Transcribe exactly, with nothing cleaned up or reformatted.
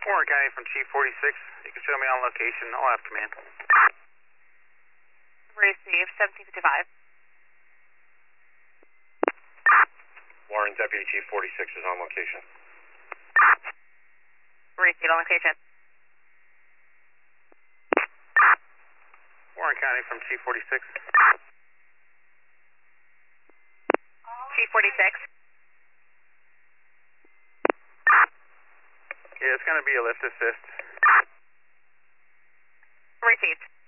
Warren County from Chief forty-six. You can show me on location. I'll have command. Received, seventeen fifty-five. Warren, Deputy Chief forty-six is on location. Received on location. Warren County from Chief forty-six. Chief forty-six. Yeah, it's going to be a lift assist. Received.